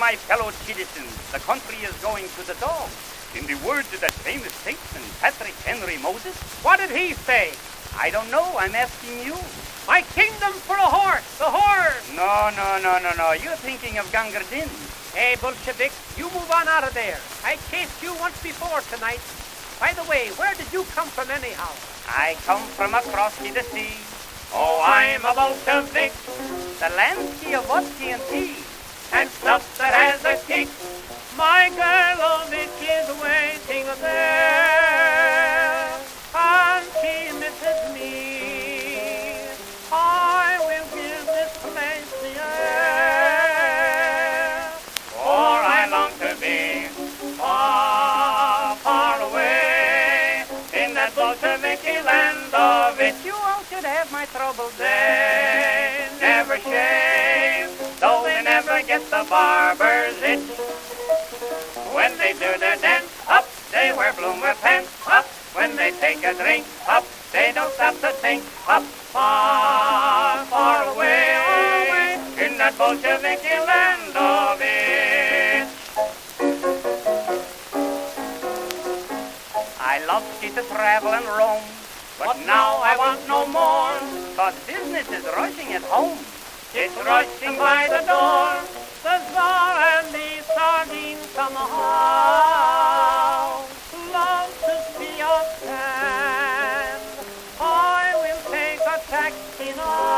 my fellow citizens, the country is going to the dogs. In the words of that famous statesman, Patrick Henry Moses. What did he say? I don't know. I'm asking you. My kingdom for a horse! The horse! No. You're thinking of Gunga Din. Hey, Bolshevik, you move on out of there. I chased you once before tonight. By the way, where did you come from anyhow? I come from across the sea. Oh, I'm a Bolshevik. The landscape of vodka and tea. And stuff that has a kick. My Girlovich is waiting there. And she misses me. I will give this place the air. For I long to be far, far away in that Bolsheviki land of it. You all should have my troubles. They never shave, though they never get the barber's itch. When they do their dance, up, they wear bloomer pants, up. When they take a drink, up, they don't stop to think, up. Far, far away, in that Bolsheviki land of it. I love to travel and roam, But now I want no more. but business is rushing at home. It's rushing by the door. The Tsar and the sardine somehow love to see us stand. I will take a taxi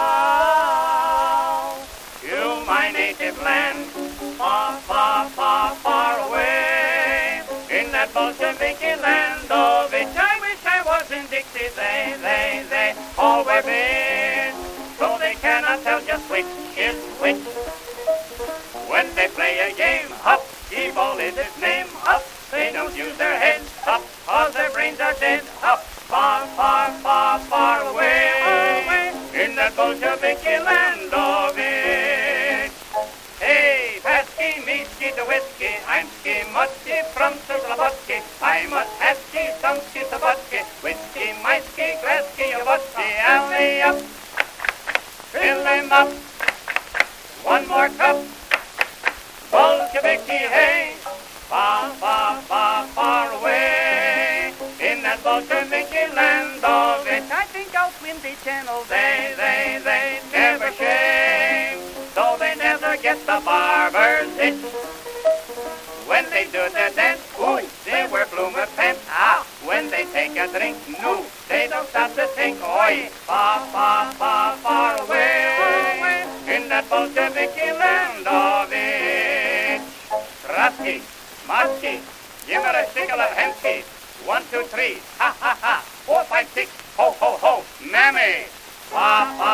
now. You, my native land, far, far, far, far away. In that Bolsheviki land of which I wish I was in Dixie. They all wear beards, so they cannot tell just which is which. When they play a game, up, G-ball is its name, up. They don't use their heads, up, cause their brains are dead, up. Far, far, far, far away, in that Bolsheviki land of it. Hey, Patsky, me ski the whiskey, I'm ski musky from Slobodki. I must have ski, some ski, Slobodki, whiskey, my ski, glass ski, a vodka, alley up. Fill them up, one more cup. Bolsheviki, hey, far, far, far, far away, in that Bolsheviki land of it. I think I'll swim the channel. They never shave, though they never get the barber's itch. When they do their dance, ooh, they wear bloomer pants. Ah, when they take a drink, no, they don't stop to think. Oi, far, far, far, far away, in that Bolsheviki land of it. Rasky, Marsky, Yimmer, Stickle, Hensky. 1, 2, 3, ha, ha, ha. 4, 5, 6, ho, ho, ho. Mammy, far, far.